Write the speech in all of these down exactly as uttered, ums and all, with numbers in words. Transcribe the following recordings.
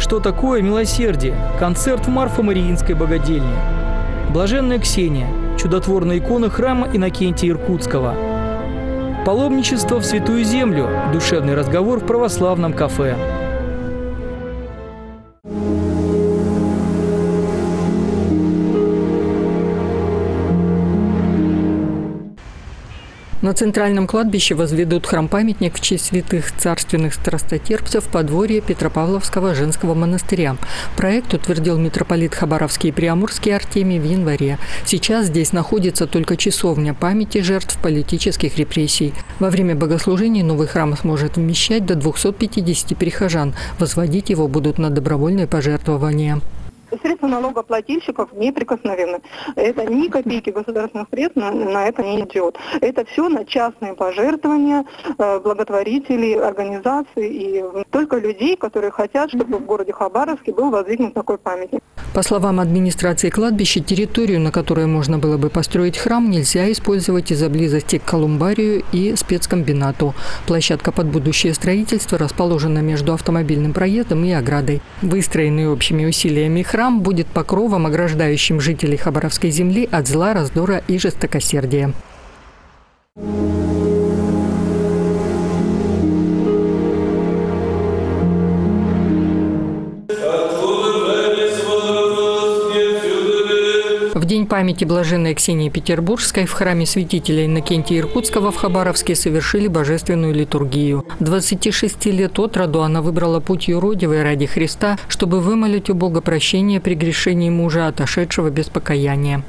Что такое милосердие? Концерт в Марфо-Мариинской богадельне. Блаженная Ксения. Чудотворная икона храма Иннокентия Иркутского. Паломничество в Святую Землю. Душевный разговор в православном кафе. На центральном кладбище возведут храм-памятник в честь святых царственных страстотерпцев в подворье Петропавловского женского монастыря. Проект утвердил митрополит Хабаровский и Приамурский Артемий в январе. Сейчас здесь находится только часовня памяти жертв политических репрессий. Во время богослужений новый храм сможет вмещать до двухсот пятидесяти прихожан. Возводить его будут на добровольные пожертвования. Средства налогоплательщиков неприкосновенны. Это ни копейки государственных средств на, на это не идет. Это все на частные пожертвования, э, благотворителей, организаций и только людей, которые хотят, чтобы в городе Хабаровске был воздвигнут такой памятник. По словам администрации кладбища, территорию, на которой можно было бы построить храм, нельзя использовать из-за близости к колумбарию и спецкомбинату. Площадка под будущее строительство расположена между автомобильным проездом и оградой. Выстроенный общими усилиями храм Храм будет покровом, ограждающим жителей Хабаровской земли от зла, раздора и жестокосердия. В день памяти блаженной Ксении Петербургской в храме святителя Иннокентия Иркутского в Хабаровске совершили божественную литургию. двадцати шести лет от роду она выбрала путь юродивый ради Христа, чтобы вымолить у Бога прощения при грешении мужа, отошедшего без покаяния.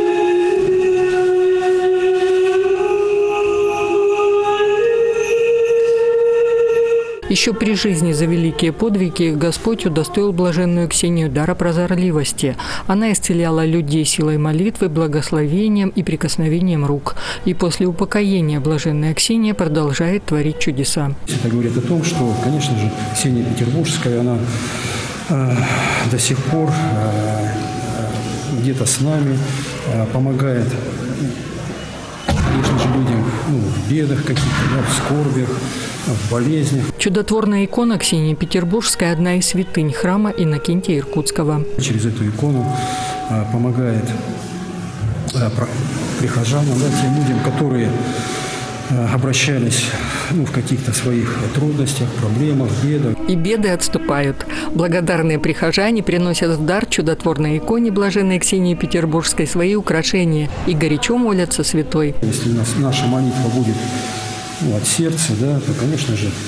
Еще при жизни за великие подвиги Господь удостоил блаженную Ксению дара прозорливости. Она исцеляла людей силой молитвы, благословением и прикосновением рук. И после упокоения блаженная Ксения продолжает творить чудеса. Это говорит о том, что, конечно же, Ксения Петербургская, она э, до сих пор э, где-то с нами, э, помогает, конечно же, людям ну, в бедах каких-то, да, в скорбях, в болезнях. Чудотворная икона Ксении Петербургской – одна из святынь храма Иннокентия Иркутского. Через эту икону а, помогает а, прихожанам, да, тем людям, которые а, обращались ну, в каких-то своих трудностях, проблемах, бедах. И беды отступают. Благодарные прихожане приносят в дар чудотворной иконе блаженной Ксении Петербургской свои украшения и горячо молятся святой. Если у нас наша молитва будет ну, от сердца, да, то, конечно же,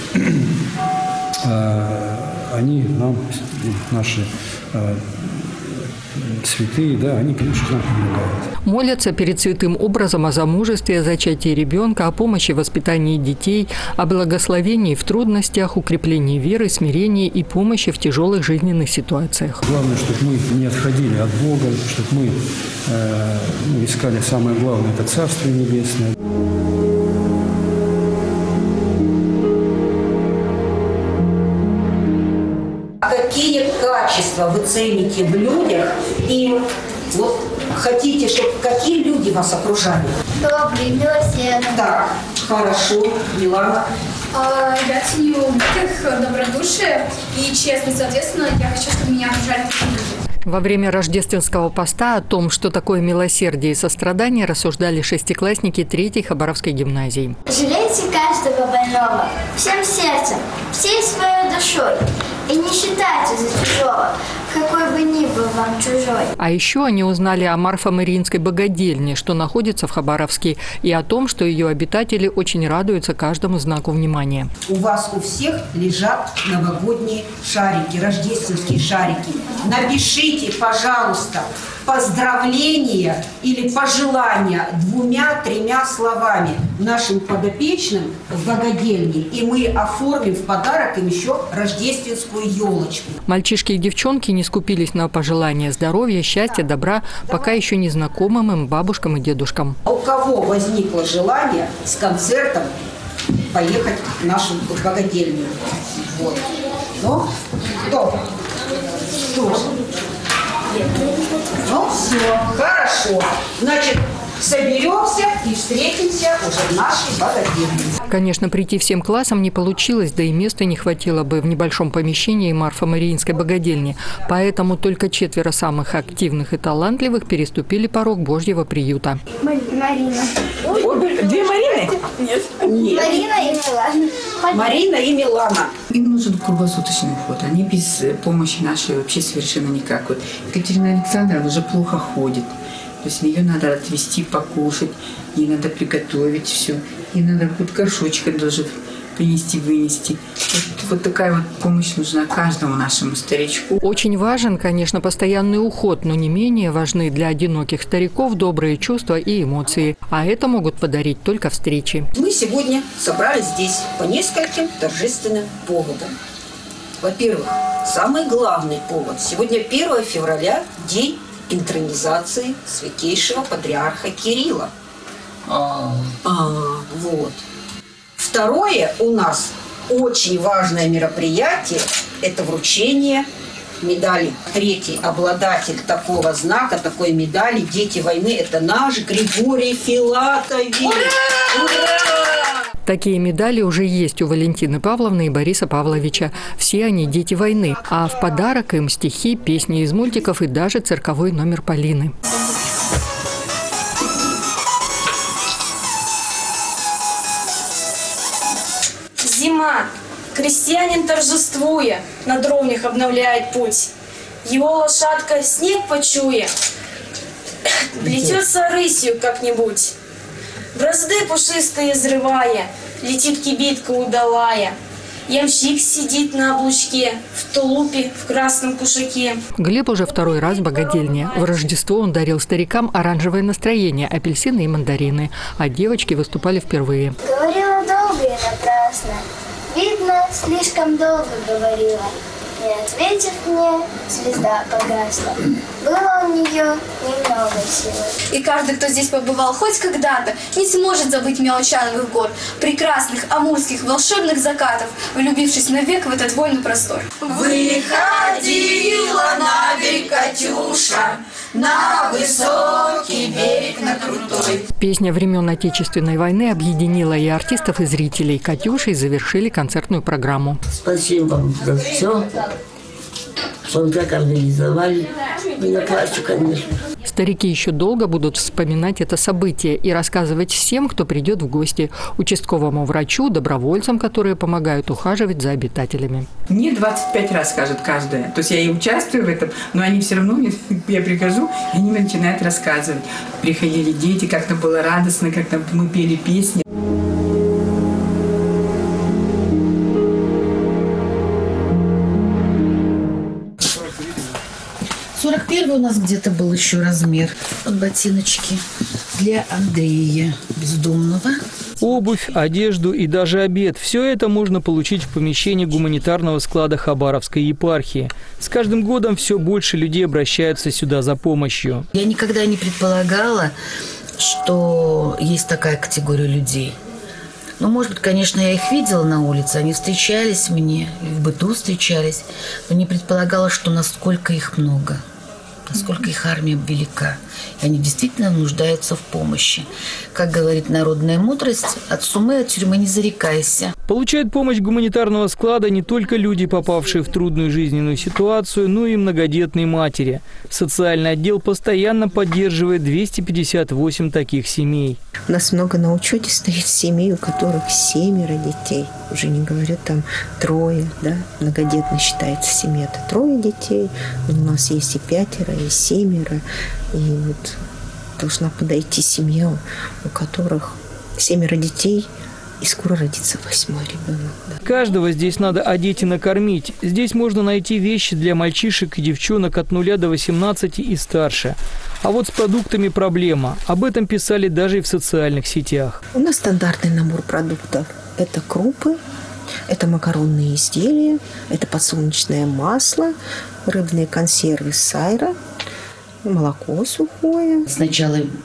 э, они нам, наши э, святые, да, они, конечно, нам помогают. Молятся перед святым образом о замужестве, о зачатии ребенка, о помощи в воспитании детей, о благословении в трудностях, укреплении веры, смирении и помощи в тяжелых жизненных ситуациях. Главное, чтобы мы не отходили от Бога, чтобы мы э, ну, искали самое главное – это Царствие Небесное. Какие качества вы цените в людях и вот хотите, чтобы какие люди вас окружали? Добрый, милосердный. Так, хорошо, Милана. А, я ценю их добродушие и честность. Соответственно, я хочу, чтобы меня окружали такие люди. Во время рождественского поста о том, что такое милосердие и сострадание, рассуждали шестиклассники третьей Хабаровской гимназии. Жалейте каждого больного всем сердцем, всей своей душой. И не считайте за чужого, какой бы ни был вам чужой. А еще они узнали о Марфо-Мариинской богадельне, что находится в Хабаровске, и о том, что ее обитатели очень радуются каждому знаку внимания. У вас у всех лежат новогодние шарики, рождественские шарики. Напишите, пожалуйста, поздравления или пожелания двумя-тремя словами нашим подопечным в богадельне, и мы оформим в подарок им еще рождественскую елочку. Мальчишки и девчонки не скупились на пожелания здоровья, счастья, добра, пока еще не знакомым им бабушкам и дедушкам. А у кого возникло желание с концертом поехать в нашу богадельню? Вот. Ну, кто? Кто? Ну, все, хорошо. Значит, соберемся и встретимся уже в нашей богадельне. Конечно, прийти всем классам не получилось, да и места не хватило бы в небольшом помещении Марфо-Мариинской богадельни. Поэтому только четверо самых активных и талантливых переступили порог Божьего приюта. Марина. Две Марины? Нет. Нет. Марина и Милана. Марина и Милана. Им нужен круглосуточный уход. Они без помощи нашей вообще совершенно никак. Вот Екатерина Александровна уже плохо ходит. То есть ее надо отвезти покушать, ей надо приготовить все. Ей надо вот горшочек даже принести, вынести. Вот, вот такая вот помощь нужна каждому нашему старичку. Очень важен, конечно, постоянный уход, но не менее важны для одиноких стариков добрые чувства и эмоции. А это могут подарить только встречи. Мы сегодня собрались здесь по нескольким торжественным поводам. Во-первых, самый главный повод. Сегодня первое февраля, день интронизации святейшего патриарха Кирилла. А, вот. Второе у нас очень важное мероприятие – это вручение медали. Третий обладатель такого знака, такой медали «Дети войны» – это наш Григорий Филатович. Ура! Ура! Такие медали уже есть у Валентины Павловны и Бориса Павловича. Все они дети войны. А в подарок им стихи, песни из мультиков и даже цирковой номер Полины. Зима. Крестьянин, торжествуя, на дровнях обновляет путь. Его лошадка, снег почуя, плетется рысью как-нибудь. Бразды пушистые взрывая, летит кибитка удалая. Ямщик сидит на облучке, в тулупе, в красном кушаке. Глеб уже второй раз в богадельне. В Рождество он дарил старикам оранжевое настроение, апельсины и мандарины. А девочки выступали впервые. Говорила долго и напрасно. Видно, слишком долго говорила. Не ответив мне, звезда погасла. Было у нее немного силы. И каждый, кто здесь побывал хоть когда-то, не сможет забыть Мелочановых гор, прекрасных амурских волшебных закатов, влюбившись навек в этот вольный простор. Выходила на берег Катюша, на высокий берег, на крутой. Песня времен Отечественной войны объединила и артистов, и зрителей. «Катюшей» завершили концертную программу. Спасибо вам за все, что вы так организовали. Я плачу, конечно. Старики еще долго будут вспоминать это событие и рассказывать всем, кто придет в гости. Участковому врачу, добровольцам, которые помогают ухаживать за обитателями. Мне двадцать пять раз скажут каждая. То есть я и участвую в этом, но они все равно, я прихожу, и они мне начинают рассказывать. Приходили дети, как-то было радостно, как-то мы пели песни. сорок первый у нас где-то был еще размер. Вот ботиночки для Андрея Бездомного. Обувь, одежду и даже обед – все это можно получить в помещении гуманитарного склада Хабаровской епархии. С каждым годом все больше людей обращаются сюда за помощью. Я никогда не предполагала, что есть такая категория людей. Ну, может быть, конечно, я их видела на улице, они встречались мне, и в быту встречались, но не предполагала, что насколько их много, насколько их армия велика. И они действительно нуждаются в помощи. Как говорит народная мудрость, от сумы, от тюрьмы не зарекайся. Получают помощь гуманитарного склада не только люди, попавшие в трудную жизненную ситуацию, но и многодетные матери. Социальный отдел постоянно поддерживает двести пятьдесят восемь таких семей. У нас много на учете стоит семей, у которых семеро детей. Уже не говорю там трое, да, многодетно считается семья. Это трое детей, у нас есть и пятеро, и семеро. И вот должна подойти семья, у которых семеро детей, и скоро родится восьмой ребенок. Да. Каждого здесь надо одеть и накормить. Здесь можно найти вещи для мальчишек и девчонок от нуля до восемнадцати и старше. А вот с продуктами проблема. Об этом писали даже и в социальных сетях. У нас стандартный набор продуктов. Это крупы, это макаронные изделия, это подсолнечное масло, рыбные консервы сайра, молоко сухое. Сначала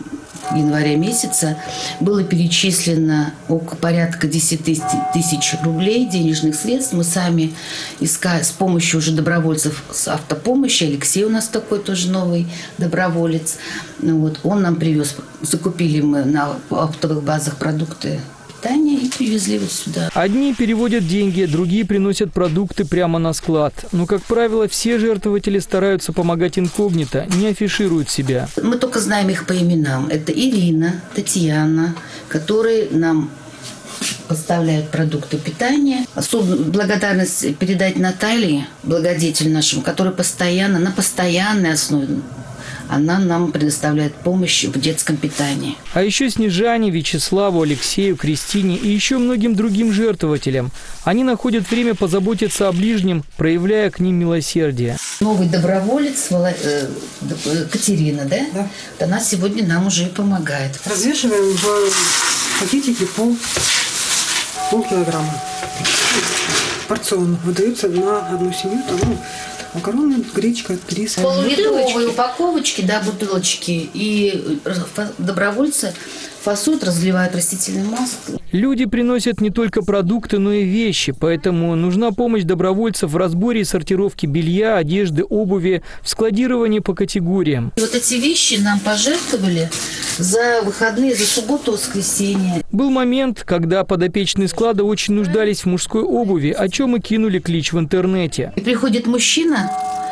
января месяца было перечислено около порядка десять тысяч рублей денежных средств. Мы сами искали с помощью уже добровольцев с автопомощи. Алексей у нас такой тоже новый доброволец. Вот, он нам привез, закупили мы на оптовых базах продукты питания и привезли вот сюда. Одни переводят деньги, другие приносят продукты прямо на склад. Но, как правило, все жертвователи стараются помогать инкогнито, не афишируют себя. Мы только знаем их по именам. Это Ирина, Татьяна, которые нам поставляют продукты питания. Особую благодарность передать Наталье, благодетелю нашему, который постоянно, на постоянной основе, она нам предоставляет помощь в детском питании. А еще Снежане, Вячеславу, Алексею, Кристине и еще многим другим жертвователям. Они находят время позаботиться о ближнем, проявляя к ним милосердие. Новый доброволец, Катерина, да? Да. Она сегодня нам уже и помогает. Развешиваем в пакетике пол, полкилограмма. Порционно выдаются на одну семью, там, ну, макароны, гречка, рис. Полулитровые упаковочки, да, бутылочки. И добровольцы фасуют, разливают растительное масло. Люди приносят не только продукты, но и вещи. Поэтому нужна помощь добровольцев в разборе и сортировке белья, одежды, обуви, в складировании по категориям. И вот эти вещи нам пожертвовали за выходные, за субботу, воскресенье. Был момент, когда подопечные склада очень нуждались в мужской обуви, о чем и кинули клич в интернете. И приходит мужчина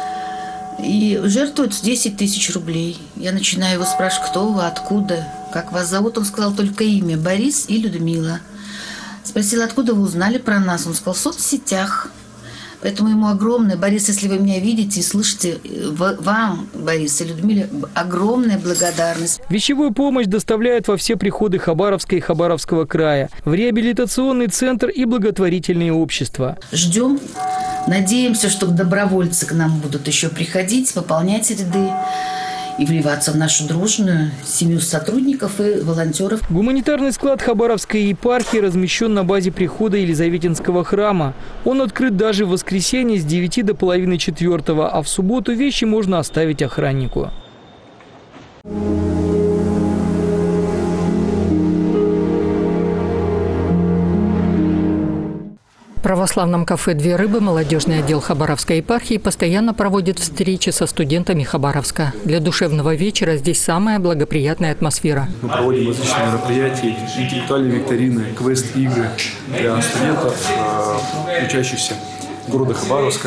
и жертвует десять тысяч рублей. Я начинаю его спрашивать, кто вы, откуда, как вас зовут. Он сказал только имя: Борис и Людмила. Спросила, откуда вы узнали про нас. Он сказал, в соцсетях. Поэтому ему огромное, Борис, если вы меня видите и слышите, вам, Борис и Людмиле, огромная благодарность. Вещевую помощь доставляют во все приходы Хабаровска и Хабаровского края, в реабилитационный центр и благотворительные общества. Ждем, надеемся, что добровольцы к нам будут еще приходить, пополнять ряды и вливаться в нашу дружную семью сотрудников и волонтеров. Гуманитарный склад Хабаровской епархии размещен на базе прихода Елизаветинского храма. Он открыт даже в воскресенье с девяти до половины четвертого, а в субботу вещи можно оставить охраннику. В православном кафе «Две рыбы» молодежный отдел Хабаровской епархии постоянно проводит встречи со студентами Хабаровска. Для душевного вечера здесь самая благоприятная атмосфера. Мы проводим различные мероприятия, интеллектуальные викторины, квест-игры для студентов, учащихся города Хабаровска.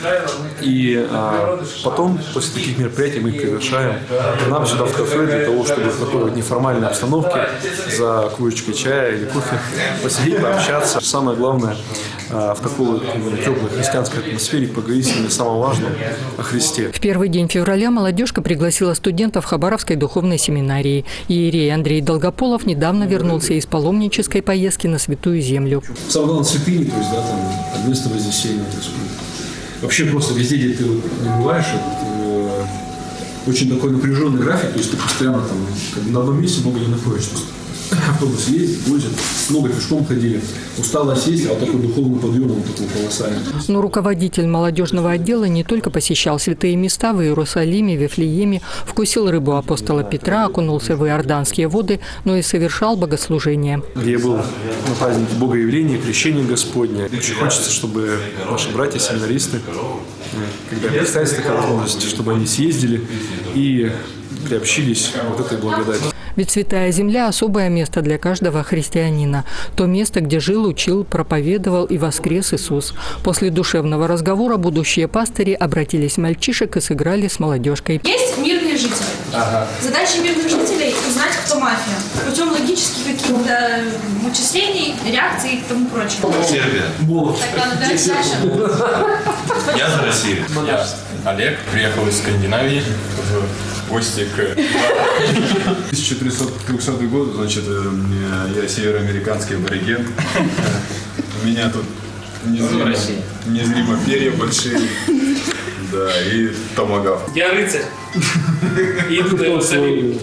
И а, потом, после таких мероприятий, мы их приглашаем к нам сюда в кафе для того, чтобы в такой неформальной обстановке за кружечкой чая или кофе посидеть, пообщаться. Самое главное, а, в такой вот теплой христианской атмосфере поговорить с ними о самом важном, о Христе. В первый день февраля молодежка пригласила студентов Хабаровской духовной семинарии. Иерей Андрей Долгополов недавно вернулся из паломнической поездки на Святую Землю. Самое главное, святыни, то есть, да, там, место Вознесения. Вообще просто везде, где ты вот не бываешь, э, очень такой напряженный график, то есть ты постоянно там как бы на одном месте много не находишься. Автобус ездит, возит, много пешком ходили. Усталость есть, а вот такой духовный подъем, вот такой колоссальный. Но руководитель молодежного отдела не только посещал святые места в Иерусалиме, Вифлееме, вкусил рыбу апостола Петра, окунулся в иорданские воды, но и совершал богослужение. Я был на празднике Богоявления, Крещения Господня. Очень хочется, чтобы наши братья-семинаристы, когда представится такая возможность, чтобы они съездили и приобщились вот этой благодати. Ведь Святая Земля – особое место для каждого христианина. То место, где жил, учил, проповедовал и воскрес Иисус. После душевного разговора будущие пастыри обратились в мальчишек и сыграли с молодежкой. Есть мирные жители. Ага. Задача мирных жителей – узнать, кто мафия. Путем логических каких-то вычислений, реакций и тому прочего. Сербия. Татьяна, да, Саша. Я за Россию. Я Олег, приехал из Скандинавии в гости к... тысяча трехсотый год, значит, я североамериканский абориген. У меня тут незримо, незримо перья большие. Да, и томагавк. Я рыцарь. Иду до Иерусалима.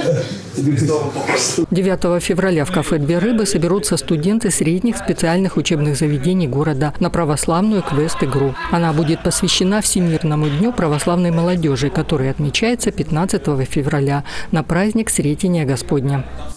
девятого февраля в кафе «Две рыбы» соберутся студенты средних специальных учебных заведений города на православную квест-игру. Она будет посвящена Всемирному дню православной молодежи, который отмечается пятнадцатого февраля на праздник Сретения Господня.